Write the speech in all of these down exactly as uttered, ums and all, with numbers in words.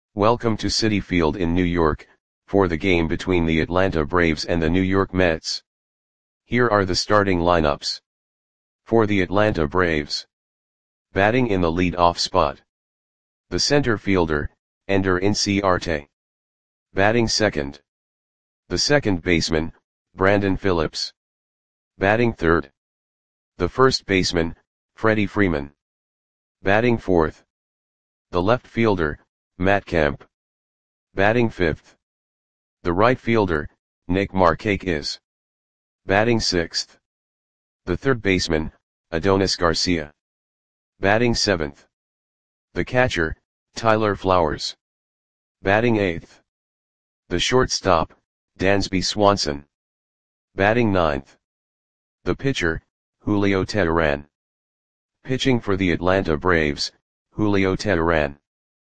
Welcome to Citi Field in New York, for the game between the Atlanta Braves and the New York Mets. Here are the starting lineups. For the Atlanta Braves. Batting in the lead-off spot. The center fielder, Ender Inciarte. Batting second. The second baseman, Brandon Phillips. Batting third. The first baseman, Freddie Freeman. Batting fourth. The left fielder, Matt Kemp. Batting fifth. The right fielder, Nick Markakis. Batting sixth. The third baseman, Adonis Garcia. Batting seventh. The catcher, Tyler Flowers. Batting eighth. The shortstop, Dansby Swanson. Batting ninth. The pitcher, Julio Teheran. Pitching for the Atlanta Braves, Julio Teheran.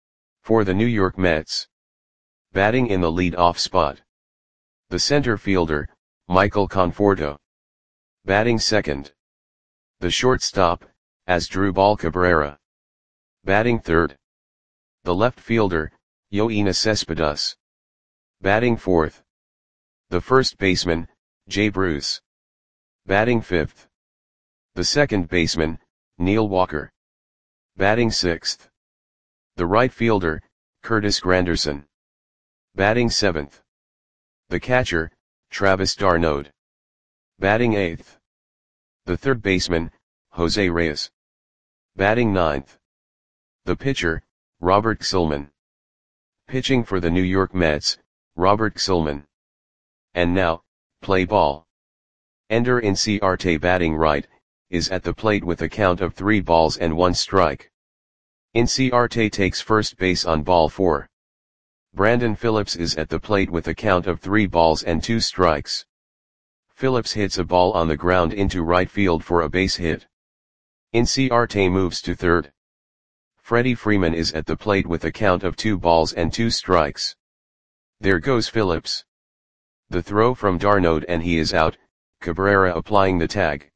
For the New York Mets. Batting in the lead-off spot. The center fielder, Michael Conforto. Batting second. The shortstop, Asdrubal Cabrera. Batting third. The left fielder, Yoenis Cespedes. Batting fourth. The first baseman, Jay Bruce. Batting fifth. The second baseman, Neil Walker. Batting sixth. The right fielder, Curtis Granderson. Batting seventh. The catcher, Travis d'Arnaud. Batting eighth. The third baseman, Jose Reyes. Batting ninth. The pitcher, Robert Gsellman. Pitching for the New York Mets, Robert Gsellman. And now, play ball. Ender Inciarte, batting right, is at the plate with a count of three balls and one strike. Inciarte takes first base on ball four. Brandon Phillips is at the plate with a count of three balls and two strikes. Phillips hits a ball on the ground into right field for a base hit. Inciarte moves to third. Freddie Freeman is at the plate with a count of two balls and two strikes. There goes Phillips. The throw from d'Arnaud and he is out, Cabrera applying the tag.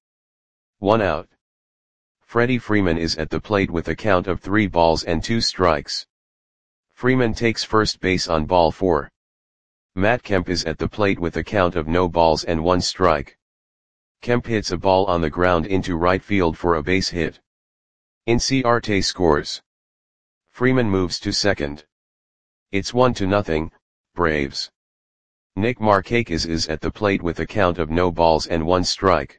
One out. Freddie Freeman is at the plate with a count of three balls and two strikes. Freeman takes first base on ball four. Matt Kemp is at the plate with a count of no balls and one strike. Kemp hits a ball on the ground into right field for a base hit. Inciarte scores. Freeman moves to second. It's one to nothing, Braves. Nick Markakis is at the plate with a count of no balls and one strike.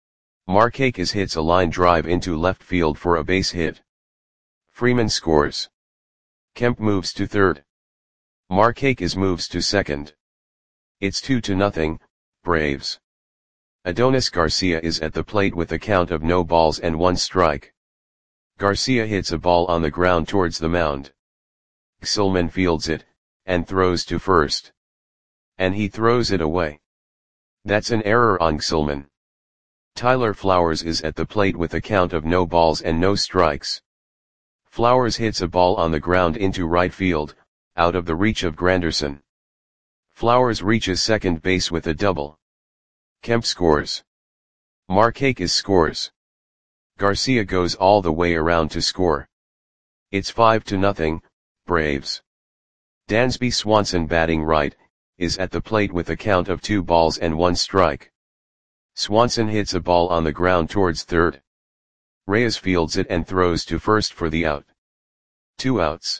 Markakis hits a line drive into left field for a base hit. Freeman scores. Kemp moves to third. Markakis moves to second. It's two to nothing, Braves. Adonis Garcia is at the plate with a count of no balls and one strike. Garcia hits a ball on the ground towards the mound. Gsellman fields it, and throws to first. And he throws it away. That's an error on Gsellman. Tyler Flowers is at the plate with a count of no balls and no strikes. Flowers hits a ball on the ground into right field, out of the reach of Granderson. Flowers reaches second base with a double. Kemp scores. Markakis scores. Garcia goes all the way around to score. It's five to nothing, Braves. Dansby Swanson, batting right, is at the plate with a count of two balls and one strike. Swanson hits a ball on the ground towards third. Reyes fields it and throws to first for the out. Two outs.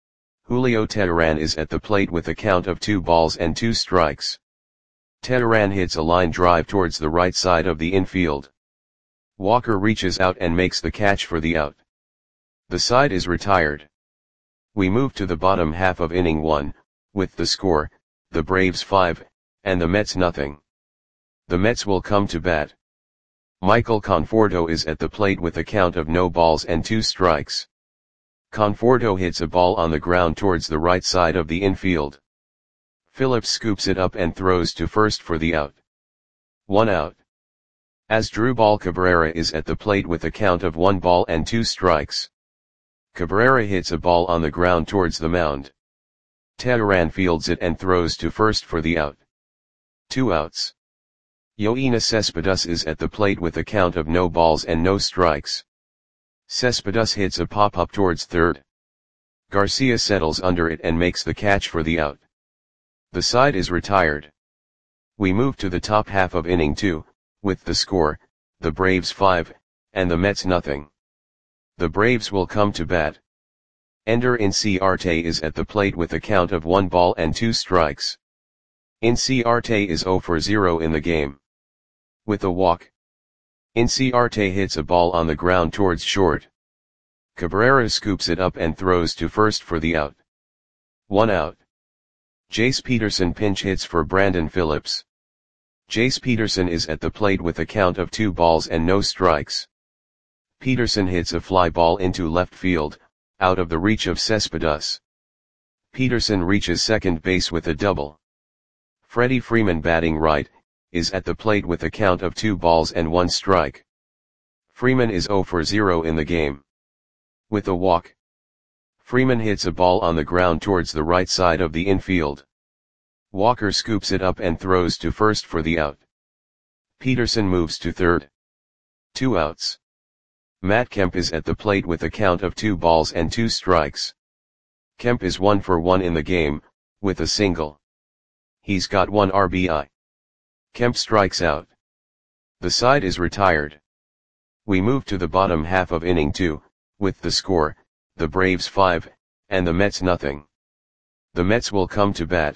Julio Teheran is at the plate with a count of two balls and two strikes. Teheran hits a line drive towards the right side of the infield. Walker reaches out and makes the catch for the out. The side is retired. We move to the bottom half of inning one, with the score, the Braves five, and the Mets nothing. The Mets will come to bat. Michael Conforto is at the plate with a count of no balls and two strikes. Conforto hits a ball on the ground towards the right side of the infield. Phillips scoops it up and throws to first for the out. One out. Asdrubal Cabrera is at the plate with a count of one ball and two strikes. Cabrera hits a ball on the ground towards the mound. Teheran fields it and throws to first for the out. Two outs. Yoenis Cespedes is at the plate with a count of no balls and no strikes. Cespedes hits a pop-up towards third. Garcia settles under it and makes the catch for the out. The side is retired. We move to the top half of inning two, with the score, the Braves five, and the Mets nothing. The Braves will come to bat. Ender Inciarte is at the plate with a count of one ball and two strikes. Inciarte is zero for zero in the game. With a walk, Inciarte hits a ball on the ground towards short. Cabrera scoops it up and throws to first for the out. One out. Jace Peterson pinch hits for Brandon Phillips. Jace Peterson is at the plate with a count of two balls and no strikes. Peterson hits a fly ball into left field, out of the reach of Cespedes. Peterson reaches second base with a double. Freddie Freeman, batting right, is at the plate with a count of two balls and one strike. Freeman is zero for zero in the game. With a walk, Freeman hits a ball on the ground towards the right side of the infield. Walker scoops it up and throws to first for the out. Peterson moves to third. Two outs. Matt Kemp is at the plate with a count of two balls and two strikes. Kemp is one for one in the game, with a single. He's got one R B I. Kemp strikes out. The side is retired. We move to the bottom half of inning two, with the score, the Braves five, and the Mets nothing. The Mets will come to bat.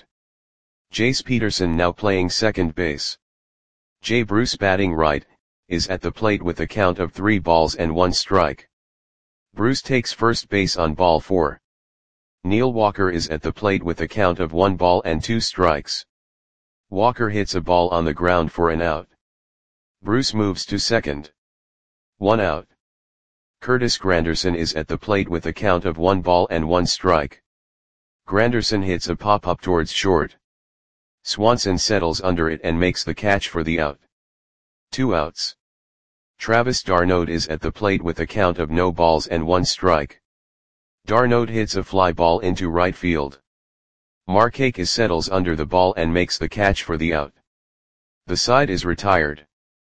Jace Peterson, now playing second base. Jay Bruce, batting right, is at the plate with a count of three balls and one strike. Bruce takes first base on ball four. Neil Walker is at the plate with a count of one ball and two strikes. Walker hits a ball on the ground for an out. Bruce moves to second. One out. Curtis Granderson is at the plate with a count of one ball and one strike. Granderson hits a pop-up towards short. Swanson settles under it and makes the catch for the out. Two outs. Travis d'Arnaud is at the plate with a count of no balls and one strike. d'Arnaud hits a fly ball into right field. Markakis settles under the ball and makes the catch for the out. The side is retired.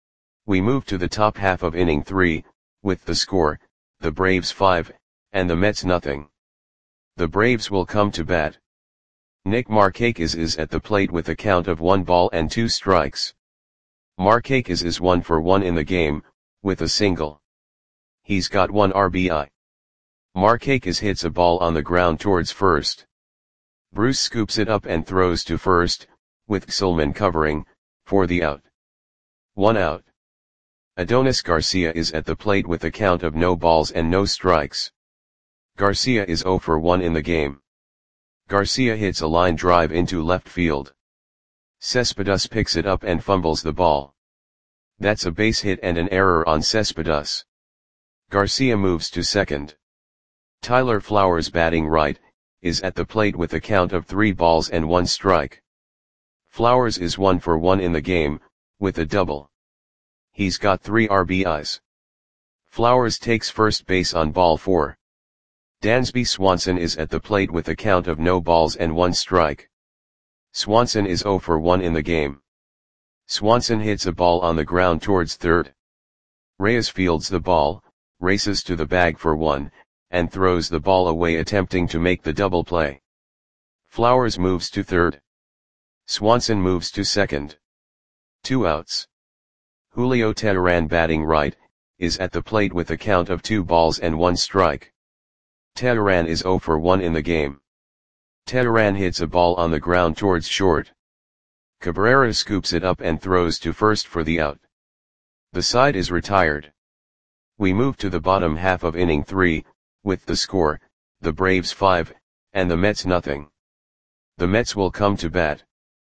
We move to the top half of inning three, with the score, the Braves five, and the Mets nothing. The Braves will come to bat. Nick Markakis is at the plate with a count of one ball and two strikes. Markakis is one for one in the game, with a single. He's got one R B I. Markakis hits a ball on the ground towards first. Bruce scoops it up and throws to first, with Xilman covering, for the out. One out. Adonis Garcia is at the plate with a count of no balls and no strikes. Garcia is zero for one in the game. Garcia hits a line drive into left field. Cespedes picks it up and fumbles the ball. That's a base hit and an error on Cespedes. Garcia moves to second. Tyler Flowers, batting right, is at the plate with a count of three balls and one strike. Flowers is one for one in the game, with a double. He's got three R B Is. Flowers takes first base on ball four. Dansby Swanson is at the plate with a count of no balls and one strike. Swanson is zero for one in the game. Swanson hits a ball on the ground towards third. Reyes fields the ball, races to the bag for one, and throws the ball away, attempting to make the double play. Flowers moves to third. Swanson moves to second. Two outs. Julio Teheran, batting right, is at the plate with a count of two balls and one strike. Teheran is zero for one in the game. Teheran hits a ball on the ground towards short. Cabrera scoops it up and throws to first for the out. The side is retired. We move to the bottom half of inning three, with the score, the Braves five, and the Mets nothing. The Mets will come to bat.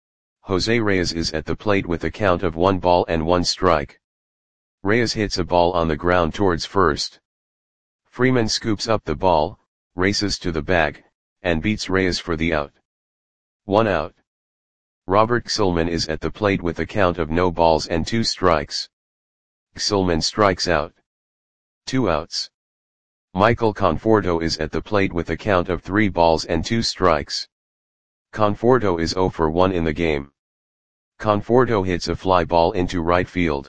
Jose Reyes is at the plate with a count of one ball and one strike. Reyes hits a ball on the ground towards first. Freeman scoops up the ball, races to the bag, and beats Reyes for the out. One out. Robert Xilman is at the plate with a count of no balls and two strikes. Xilman strikes out. Two outs. Michael Conforto is at the plate with a count of three balls and two strikes. Conforto is zero for one in the game. Conforto hits a fly ball into right field.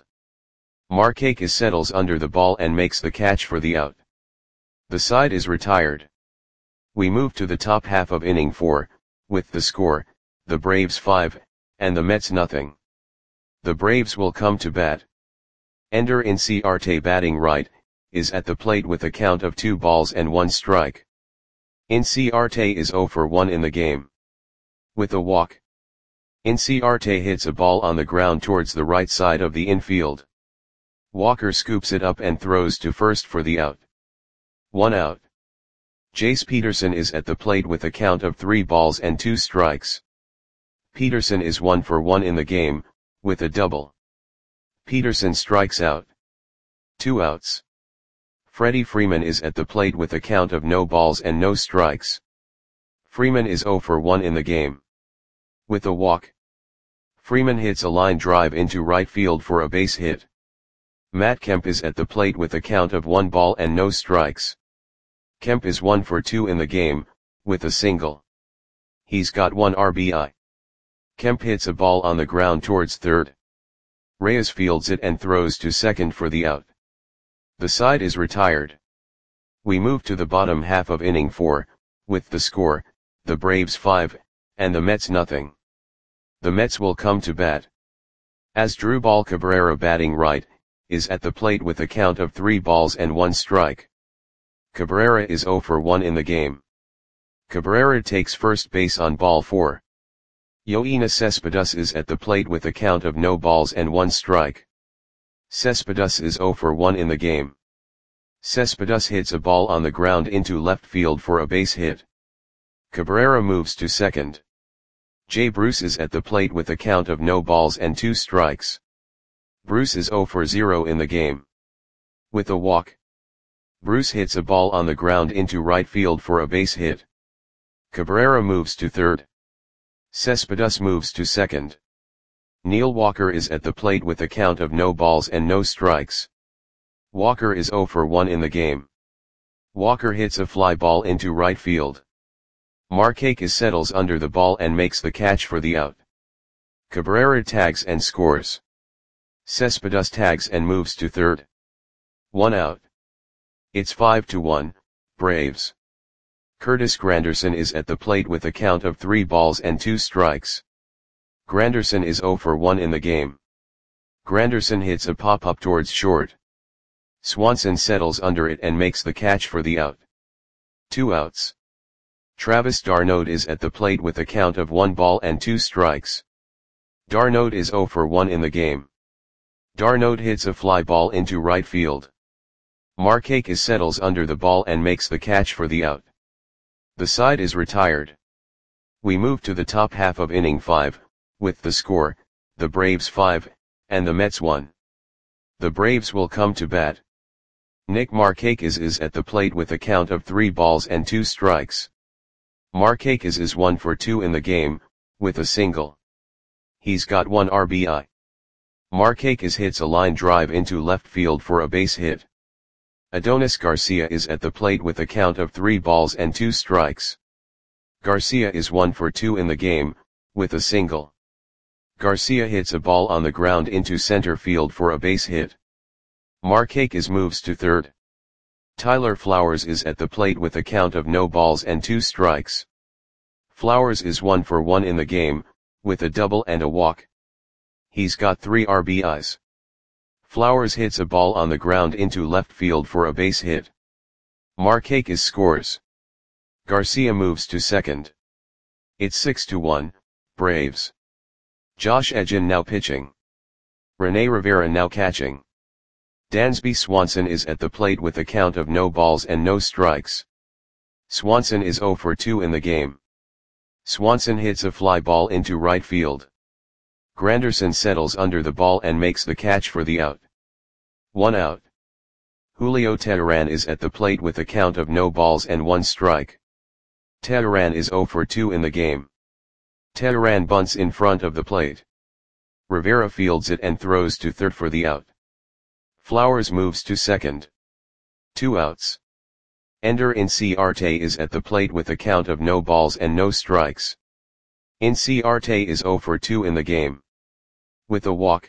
Markakis settles under the ball and makes the catch for the out. The side is retired. We move to the top half of inning four, with the score, the Braves five, and the Mets nothing. The Braves will come to bat. Ender Inciarte, batting right, is at the plate with a count of two balls and one strike. Inciarte is zero for one in the game. With a walk, Inciarte hits a ball on the ground towards the right side of the infield. Walker scoops it up and throws to first for the out. One out. Jace Peterson is at the plate with a count of three balls and two strikes. Peterson is one for one in the game, with a double. Peterson strikes out. Two outs. Freddie Freeman is at the plate with a count of no balls and no strikes. Freeman is zero for one in the game. With a walk, Freeman hits a line drive into right field for a base hit. Matt Kemp is at the plate with a count of one ball and no strikes. Kemp is one for two in the game, with a single. He's got one R B I. Kemp hits a ball on the ground towards third. Reyes fields it and throws to second for the out. The side is retired. We move to the bottom half of inning four, with the score, the Braves five, and the Mets nothing. The Mets will come to bat. Asdrubal Cabrera, batting right, is at the plate with a count of three balls and one strike. Cabrera is zero for one in the game. Cabrera takes first base on ball four. Yoenis Cespedes is at the plate with a count of no balls and one strike. Cespedes is zero for one in the game. Cespedes hits a ball on the ground into left field for a base hit. Cabrera moves to second. Jay Bruce is at the plate with a count of no balls and two strikes. Bruce is zero for zero in the game. With a walk, Bruce hits a ball on the ground into right field for a base hit. Cabrera moves to third. Cespedes moves to second. Neil Walker is at the plate with a count of no balls and no strikes. Walker is zero for one in the game. Walker hits a fly ball into right field. Markakis settles under the ball and makes the catch for the out. Cabrera tags and scores. Cespedes tags and moves to third. One out. It's five to one, Braves. Curtis Granderson is at the plate with a count of three balls and two strikes. Granderson is zero for one in the game. Granderson hits a pop-up towards short. Swanson settles under it and makes the catch for the out. Two outs. Travis d'Arnaud is at the plate with a count of one ball and two strikes. d'Arnaud is zero for one in the game. d'Arnaud hits a fly ball into right field. Markakis settles under the ball and makes the catch for the out. The side is retired. We move to the top half of inning five, with the score, the Braves five, and the Mets one. The Braves will come to bat. Nick Markakis is at the plate with a count of three balls and two strikes. Markakis is one for two in the game, with a single. He's got one R B I. Markakis hits a line drive into left field for a base hit. Adonis Garcia is at the plate with a count of three balls and two strikes. Garcia is one for two in the game, with a single. Garcia hits a ball on the ground into center field for a base hit. Markakis moves to third. Tyler Flowers is at the plate with a count of no balls and two strikes. Flowers is one for one in the game, with a double and a walk. He's got three R B Is. Flowers hits a ball on the ground into left field for a base hit. Markakis scores. Garcia moves to second. It's six to one, Braves. Josh Edgin now pitching. Rene Rivera now catching. Dansby Swanson is at the plate with a count of no balls and no strikes. Swanson is zero for two in the game. Swanson hits a fly ball into right field. Granderson settles under the ball and makes the catch for the out. One out. Julio Teheran is at the plate with a count of no balls and one strike. Teheran is zero for two in the game. Teheran bunts in front of the plate. Rivera fields it and throws to third for the out. Flowers moves to second. Two outs. Ender Inciarte is at the plate with a count of no balls and no strikes. Inciarte is zero for two in the game. With a walk,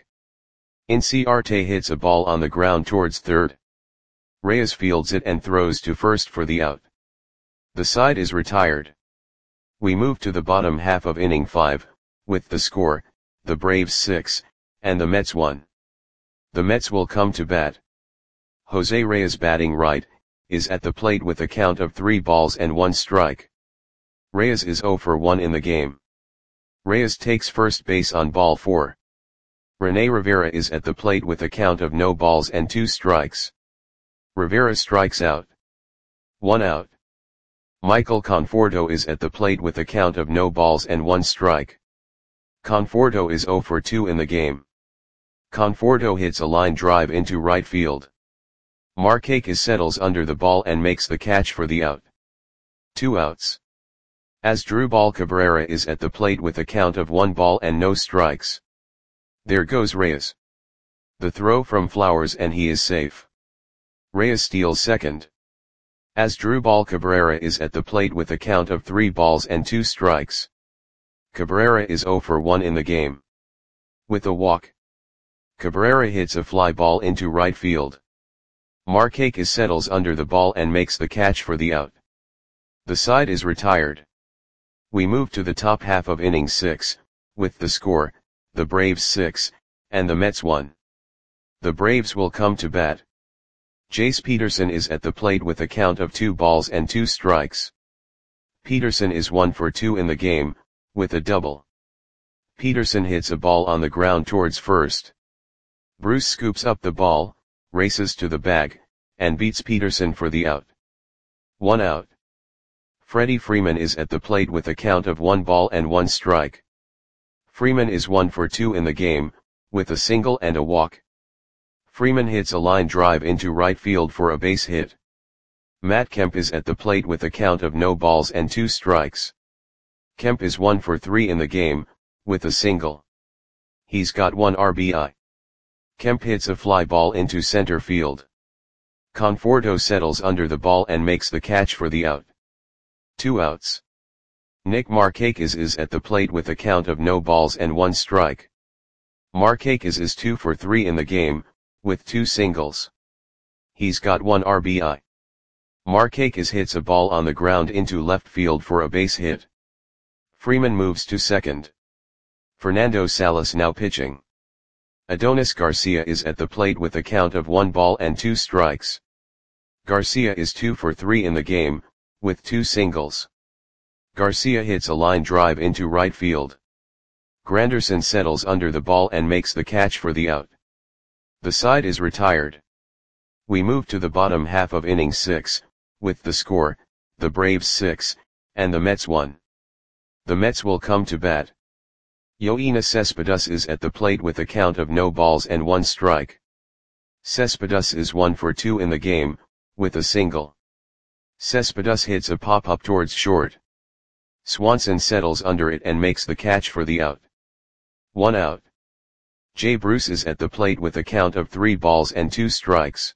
Inciarte hits a ball on the ground towards third. Reyes fields it and throws to first for the out. The side is retired. We move to the bottom half of inning five, with the score, the Braves six, and the Mets one. The Mets will come to bat. Jose Reyes, batting right, is at the plate with a count of three balls and one strike. Reyes is zero for one in the game. Reyes takes first base on ball four. Rene Rivera is at the plate with a count of no balls and two strikes. Rivera strikes out. One out. Michael Conforto is at the plate with a count of no balls and one strike. Conforto is zero for two in the game. Conforto hits a line drive into right field. Markakis settles under the ball and makes the catch for the out. Two outs. Asdrubal Cabrera is at the plate with a count of one ball and no strikes. There goes Reyes. The throw from Flowers and he is safe. Reyes steals second. Asdrubal Cabrera is at the plate with a count of three balls and two strikes. Cabrera is zero for one in the game. With a walk, Cabrera hits a fly ball into right field. Markakis settles under the ball and makes the catch for the out. The side is retired. We move to the top half of inning six, with the score, the Braves six, and the Mets one. The Braves will come to bat. Jace Peterson is at the plate with a count of two balls and two strikes. Peterson is one for two in the game, with a double. Peterson hits a ball on the ground towards first. Bruce scoops up the ball, races to the bag, and beats Peterson for the out. One out. Freddie Freeman is at the plate with a count of one ball and one strike. Freeman is one for two in the game, with a single and a walk. Freeman hits a line drive into right field for a base hit. Matt Kemp is at the plate with a count of no balls and two strikes. Kemp is one for three in the game, with a single. He's got one R B I. Kemp hits a fly ball into center field. Conforto settles under the ball and makes the catch for the out. Two outs. Nick Markakis is at the plate with a count of no balls and one strike. Markakis is two for three in the game, with two singles. He's got one R B I. Markakis hits a ball on the ground into left field for a base hit. Freeman moves to second. Fernando Salas now pitching. Adonis Garcia is at the plate with a count of one ball and two strikes. Garcia is two for three in the game, with two singles. Garcia hits a line drive into right field. Granderson settles under the ball and makes the catch for the out. The side is retired. We move to the bottom half of inning six, with the score, the Braves six, and the Mets one. The Mets will come to bat. Yoenis Cespedes is at the plate with a count of no balls and one strike. Cespedes is one for two in the game, with a single. Cespedes hits a pop-up towards short. Swanson settles under it and makes the catch for the out. One out. Jay Bruce is at the plate with a count of three balls and two strikes.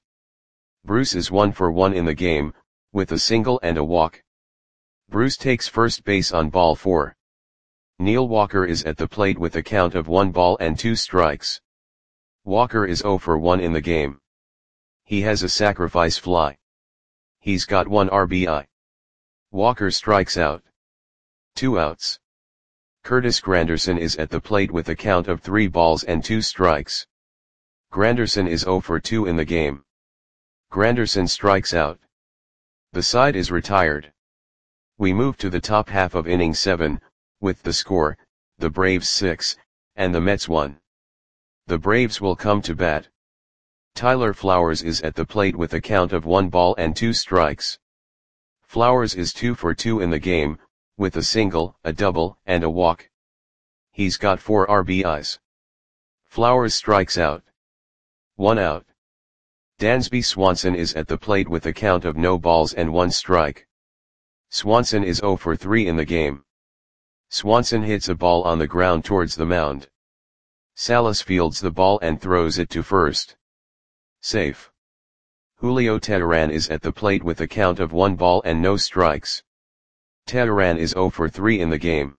Bruce is one for one in the game, with a single and a walk. Bruce takes first base on ball four. Neil Walker is at the plate with a count of one ball and two strikes. Walker is zero for one in the game. He has a sacrifice fly. He's got one R B I. Walker strikes out. Two outs. Curtis Granderson is at the plate with a count of three balls and two strikes. Granderson is zero for two in the game. Granderson strikes out. The side is retired. We move to the top half of inning seven, with the score, the Braves six, and the Mets one. The Braves will come to bat. Tyler Flowers is at the plate with a count of one ball and two strikes. Flowers is two for two in the game, with a single, a double, and a walk. He's got four R B Is. Flowers strikes out. One out. Dansby Swanson is at the plate with a count of no balls and one strike. Swanson is zero for three in the game. Swanson hits a ball on the ground towards the mound. Salas fields the ball and throws it to first. Safe. Julio Teheran is at the plate with a count of one ball and no strikes. Teheran is zero for three in the game.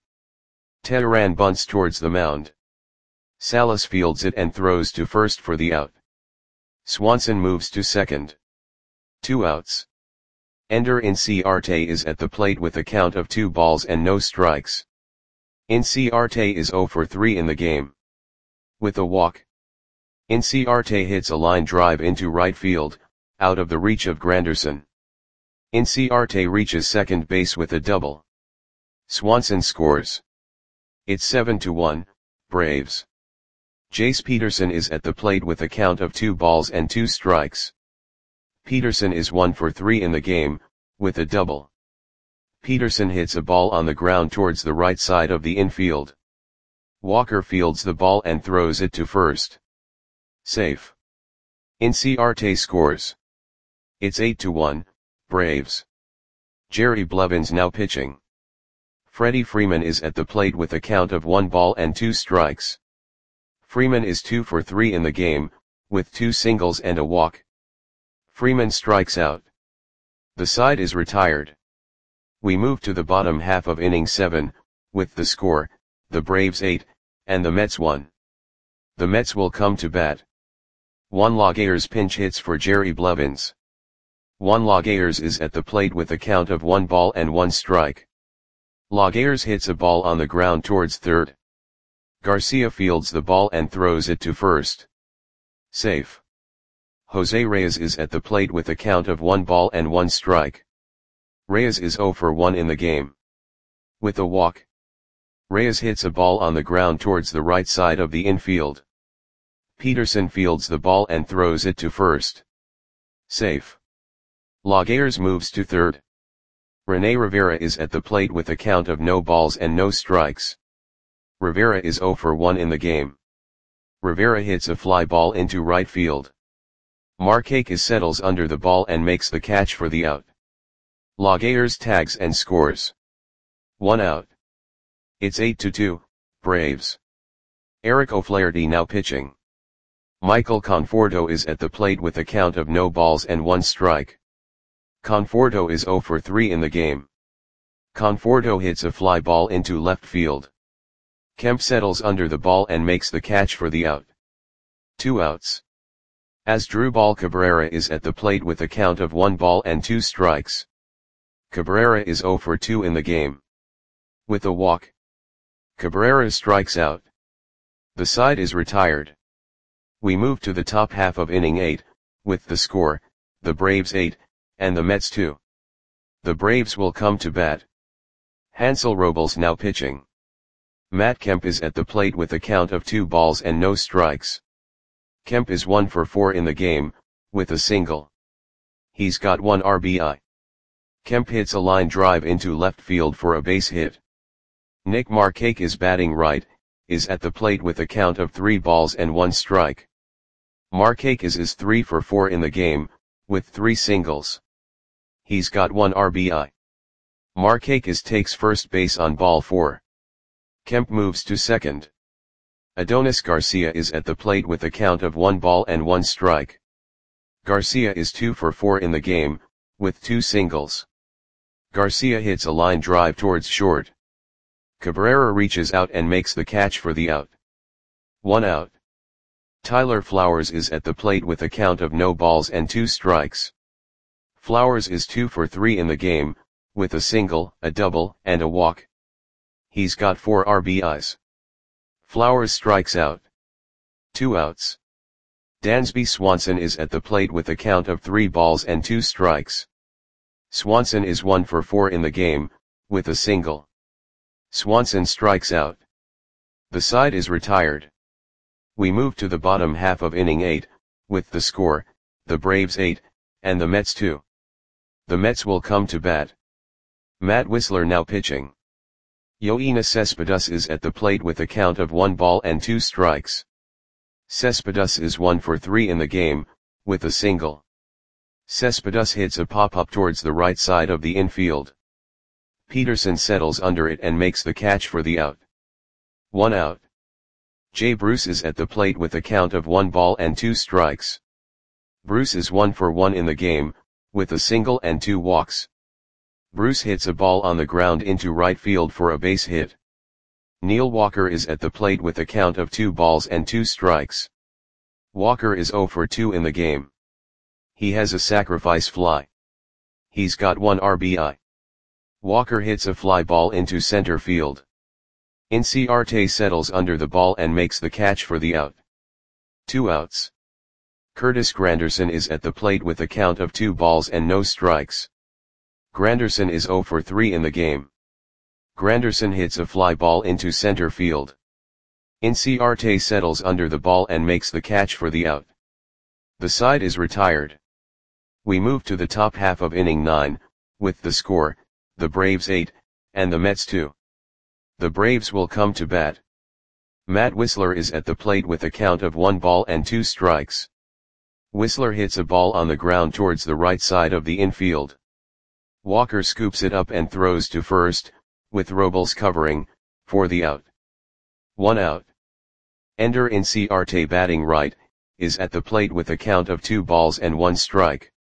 Teheran bunts towards the mound. Salas fields it and throws to first for the out. Swanson moves to second. Two outs. Ender Inciarte is at the plate with a count of two balls and no strikes. Inciarte is zero for three in the game. With a walk, Inciarte hits a line drive into right field, out of the reach of Granderson. Inciarte reaches second base with a double. Swanson scores. It's seven to one, Braves. Jace Peterson is at the plate with a count of two balls and two strikes. Peterson is one for three in the game, with a double. Peterson hits a ball on the ground towards the right side of the infield. Walker fields the ball and throws it to first. Safe. Inciarte scores. It's eight to one, Braves. Jerry Blevins now pitching. Freddie Freeman is at the plate with a count of one ball and two strikes. Freeman is two for three in the game, with two singles and a walk. Freeman strikes out. The side is retired. We move to the bottom half of inning seven, with the score, the Braves eight, and the Mets one. The Mets will come to bat. Juan Lagares pinch hits for Jerry Blevins. Juan Lagares is at the plate with a count of one ball and one strike. Lagares hits a ball on the ground towards third. Garcia fields the ball and throws it to first. Safe. Jose Reyes is at the plate with a count of one ball and one strike. Reyes is zero for one in the game. With a walk, Reyes hits a ball on the ground towards the right side of the infield. Peterson fields the ball and throws it to first. Safe. Lagares moves to third. Rene Rivera is at the plate with a count of no balls and no strikes. Rivera is zero for one in the game. Rivera hits a fly ball into right field. Markakis settles under the ball and makes the catch for the out. Lagares tags and scores. One out. It's eight to two, Braves. Eric O'Flaherty now pitching. Michael Conforto is at the plate with a count of no balls and one strike. Conforto is zero for three in the game. Conforto hits a fly ball into left field. Kemp settles under the ball and makes the catch for the out. Two outs. Asdrubal Cabrera is at the plate with a count of one ball and two strikes. Cabrera is zero for two in the game. With a walk, Cabrera strikes out. The side is retired. We move to the top half of inning eight, with the score, the Braves eight, and the Mets two. The Braves will come to bat. Hansel Robles now pitching. Matt Kemp is at the plate with a count of two balls and no strikes. Kemp is one for four in the game, with a single. He's got one R B I. Kemp hits a line drive into left field for a base hit. Nick Markakis batting right, is at the plate with a count of three balls and one strike. Markakis is three for four in the game, with three singles. He's got one R B I. Markakis takes first base on ball four. Kemp moves to second. Adonis Garcia is at the plate with a count of one ball and one strike. Garcia is two for four in the game, with two singles. Garcia hits a line drive towards short. Cabrera reaches out and makes the catch for the out. One out. Tyler Flowers is at the plate with a count of no balls and two strikes. Flowers is two for three in the game, with a single, a double, and a walk. He's got four R B Is. Flowers strikes out. Two outs. Dansby Swanson is at the plate with a count of three balls and two strikes. Swanson is one for four in the game, with a single. Swanson strikes out. The side is retired. We move to the bottom half of inning eight, with the score, the Braves eight, and the Mets two. The Mets will come to bat. Matt Wisler now pitching. Yoenis Cespedes is at the plate with a count of one ball and two strikes. Cespedes is one for three in the game, with a single. Cespedes hits a pop-up towards the right side of the infield. Peterson settles under it and makes the catch for the out. One out. Jay Bruce is at the plate with a count of one ball and two strikes. Bruce is one for one in the game, with a single and two walks. Bruce hits a ball on the ground into right field for a base hit. Neil Walker is at the plate with a count of two balls and two strikes. Walker is zero for two in the game. He has a sacrifice fly. He's got one R B I. Walker hits a fly ball into center field. Inciarte settles under the ball and makes the catch for the out. Two outs. Curtis Granderson is at the plate with a count of two balls and no strikes. Granderson is zero for three in the game. Granderson hits a fly ball into center field. Inciarte settles under the ball and makes the catch for the out. The side is retired. We move to the top half of inning nine, with the score, the Braves eight, and the Mets two. The Braves will come to bat. Matt Wisler is at the plate with a count of one ball and two strikes. Wisler hits a ball on the ground towards the right side of the infield. Walker scoops it up and throws to first, with Robles covering, for the out. One out. Ender Inciarte, batting right, is at the plate with a count of two balls and one strike.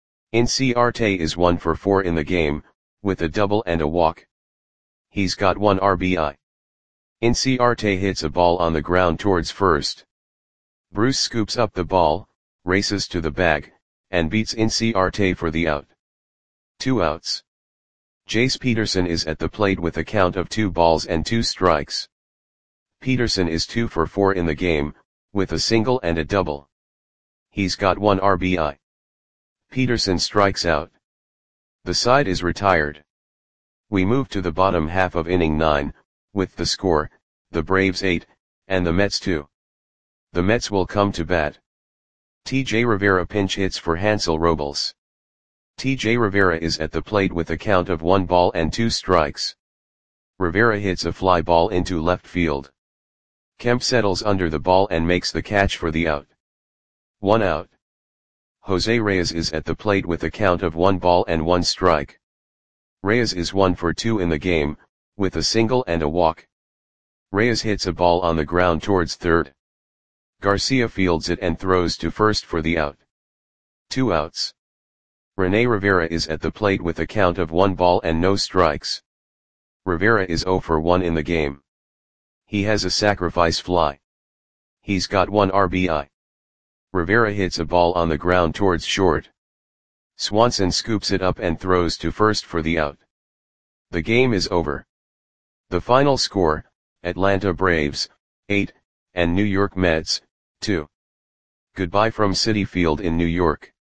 Inciarte is one for four in the game, with a double and a walk. He's got one R B I. Inciarte hits a ball on the ground towards first. Bruce scoops up the ball, races to the bag, and beats Inciarte for the out. Two outs. Jace Peterson is at the plate with a count of two balls and two strikes. Peterson is two for four in the game, with a single and a double. He's got one R B I. Peterson strikes out. The side is retired. We move to the bottom half of inning nine, with the score, the Braves eight, and the Mets two. The Mets will come to bat. T J Rivera pinch hits for Hansel Robles. T J Rivera is at the plate with a count of one ball and two strikes. Rivera hits a fly ball into left field. Kemp settles under the ball and makes the catch for the out. One out. Jose Reyes is at the plate with a count of one ball and one strike. Reyes is one for two in the game, with a single and a walk. Reyes hits a ball on the ground towards third. Garcia fields it and throws to first for the out. Two outs. Rene Rivera is at the plate with a count of one ball and no strikes. Rivera is zero for one in the game. He has a sacrifice fly. He's got one R B I. Rivera hits a ball on the ground towards short. Swanson scoops it up and throws to first for the out. The game is over. The final score, Atlanta Braves, eight, and New York Mets, two. Goodbye from Citi Field in New York.